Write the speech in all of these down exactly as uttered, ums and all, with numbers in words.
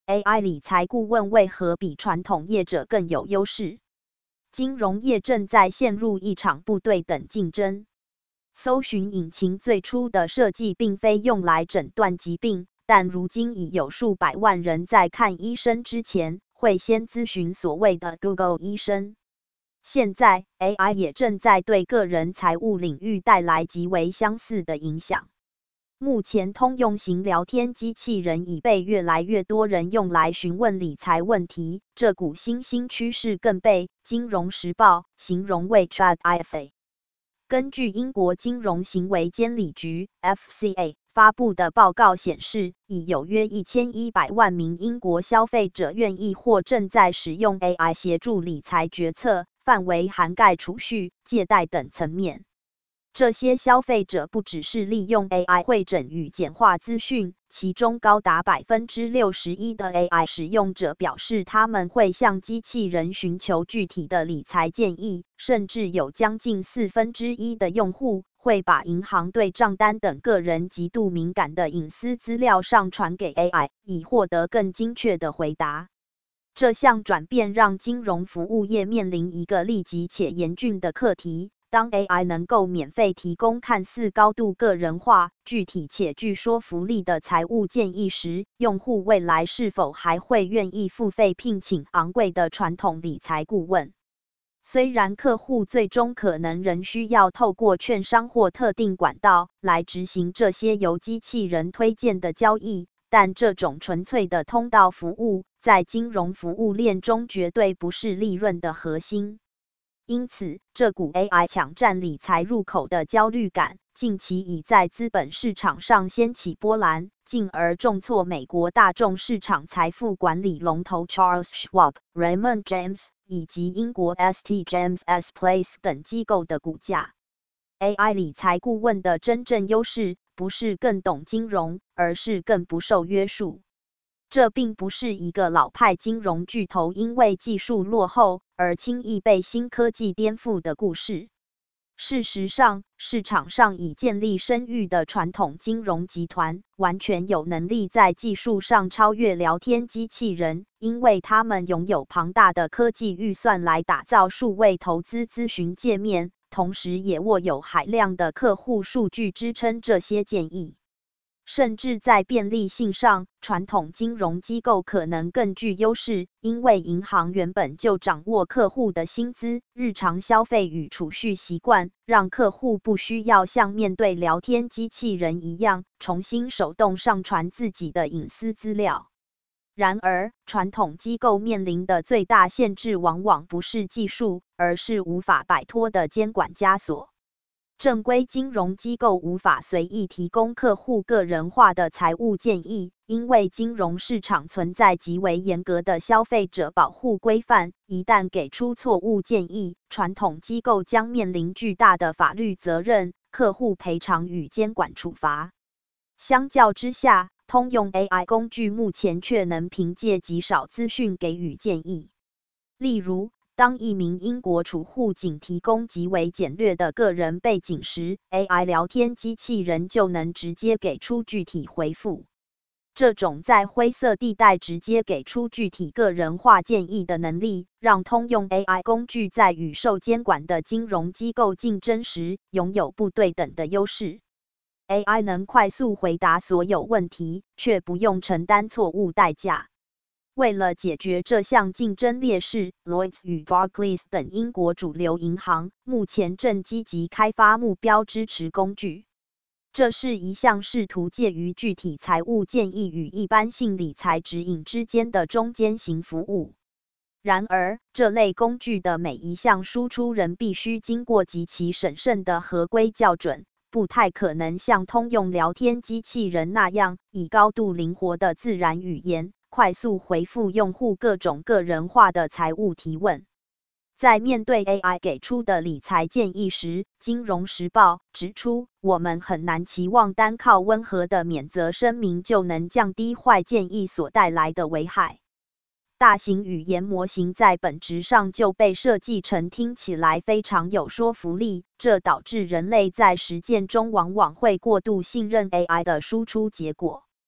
A I 理财顾问为何比传统业者更有优势？金融业正在陷入一场不对等竞争。搜寻引擎最初的设计并非用来诊断疾病，但如今已有数百万人在看医生之前，会先咨询所谓的 Google 医生。现在 A I 也正在对个人财务领域带来极为相似的影响。目前通用型聊天机器人已被越来越多人用来询问理财问题，这股新兴趋势更被《金融时报》形容为 ChatIFA。根据英国金融行为监理局 F C A 发布的报告显示，已有约一千一百万名英国消费者愿意或正在使用 A I 协助理财决策，范围涵盖储蓄、借贷等层面。这些消费者不只是利用 A I 汇整与简化资讯，其中高达 百分之六十一 的 A I 使用者表示他们会向机器人寻求具体的理财建议，甚至有将近四分之一的用户会把银行对账单等个人极度敏感的隐私资料上传给 A I， 以获得更精确的回答。这项转变让金融服务业面临一个立即且严峻的课题。当 A I 能够免费提供看似高度个人化、具体且具说服力的财务建议时，用户未来是否还会愿意付费聘请昂贵的传统理财顾问？虽然客户最终可能仍需要透过券商或特定管道来执行这些由机器人推荐的交易，但这种纯粹的通道服务在金融服务链中绝对不是利润的核心。因此，这股 A I 抢占理财入口的焦虑感，近期已在资本市场上掀起波澜，进而重挫美国大众市场财富管理龙头 Charles Schwab、Raymond James 以及英国 S T James S Place 等机构的股价。A I 理财顾问的真正优势，不是更懂金融，而是更不受约束。这并不是一个老派金融巨头因为技术落后而轻易被新科技颠覆的故事。事实上，市场上已建立声誉的传统金融集团，完全有能力在技术上超越聊天机器人，因为他们拥有庞大的科技预算来打造数位投资咨询界面，同时也握有海量的客户数据支撑这些建议。甚至在便利性上，传统金融机构可能更具优势，因为银行原本就掌握客户的薪资、日常消费与储蓄习惯，让客户不需要像面对聊天机器人一样，重新手动上传自己的隐私资料。然而，传统机构面临的最大限制往往不是技术，而是无法摆脱的监管枷锁。正规金融机构无法随意提供客户个人化的财务建议，因为金融市场存在极为严格的消费者保护规范，一旦给出错误建议，传统机构将面临巨大的法律责任、客户赔偿与监管处罚。相较之下，通用 A I 工具目前却能凭借极少资讯给予建议。例如，当一名英国储户仅提供极为简略的个人背景时 ，A I 聊天机器人就能直接给出具体回复。这种在灰色地带直接给出具体个人化建议的能力，让通用 A I 工具在与受监管的金融机构竞争时，拥有不对等的优势。A I 能快速回答所有问题，却不用承担错误代价。为了解决这项竞争劣势 ，Lloyds 与 Barclays 等英国主流银行目前正积极开发目标支持工具。这是一项试图介于具体财务建议与一般性理财指引之间的中间型服务。然而，这类工具的每一项输出仍必须经过极其审慎的合规校准，不太可能像通用聊天机器人那样，以高度灵活的自然语言快速回复用户各种个人化的财务提问。在面对 A I 给出的理财建议时，《金融时报》指出，我们很难期望单靠温和的免责声明就能降低坏建议所带来的危害。大型语言模型在本质上就被设计成听起来非常有说服力，这导致人类在实践中往往会过度信任 A I 的输出结果。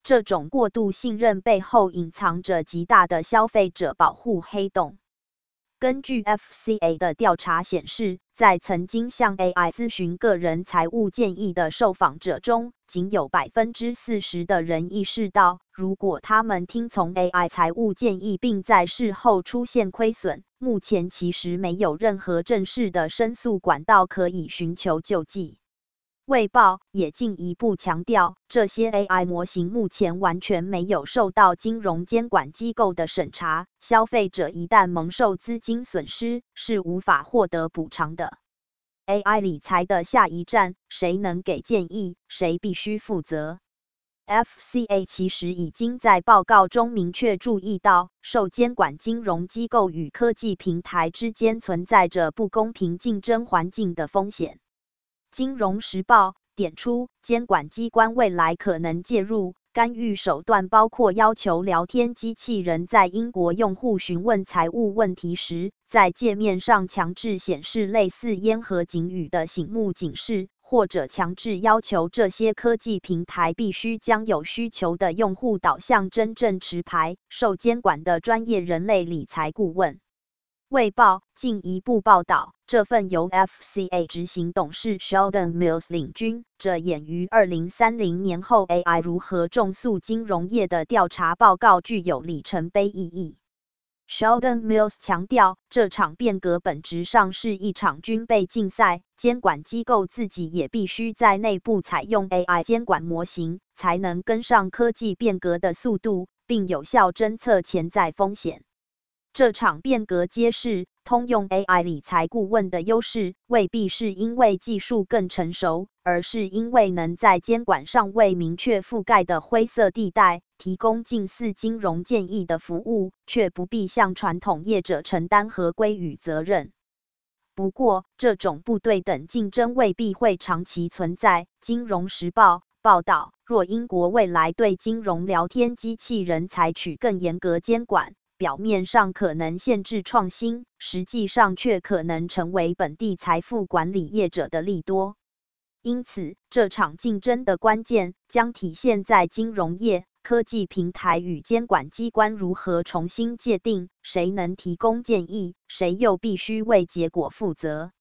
这种过度信任背后隐藏着极大的消费者保护黑洞。根据 F C A 的调查显示，在曾经向 A I 咨询个人财务建议的受访者中，仅有 百分之四十 的人意识到，如果他们听从 A I 财务建议并在事后出现亏损，目前其实没有任何正式的申诉管道可以寻求救济。卫报也进一步强调，这些 A I 模型目前完全没有受到金融监管机构的审查，消费者一旦蒙受资金损失，是无法获得补偿的。A I 理财的下一站，谁能给建议，谁必须负责。F C A 其实已经在报告中明确注意到，受监管金融机构与科技平台之间存在着不公平竞争环境的风险。金融时报点出，监管机关未来可能介入干预手段，包括要求聊天机器人在英国用户询问财务问题时，在界面上强制显示类似烟盒警语的醒目警示，或者强制要求这些科技平台必须将有需求的用户导向真正持牌、受监管的专业人类理财顾问。卫报进一步报道，这份由 F C A 执行董事 Sheldon Mills 领军，着眼于二零三零年后 A I 如何重塑金融业的调查报告具有里程碑意义。Sheldon Mills 强调，这场变革本质上是一场军备竞赛，监管机构自己也必须在内部采用 A I 监管模型，才能跟上科技变革的速度，并有效侦测潜在风险。这场变革揭示，通用 A I 理财顾问的优势未必是因为技术更成熟，而是因为能在监管尚未明确覆盖的灰色地带，提供近似金融建议的服务，却不必向传统业者承担合规与责任。不过，这种不对等竞争未必会长期存在。金融时报报道，若英国未来对金融聊天机器人采取更严格监管，表面上可能限制创新，实际上却可能成为本地财富管理业者的利多。因此，这场竞争的关键将体现在金融业、科技平台与监管机关如何重新界定，谁能提供建议，谁又必须为结果负责。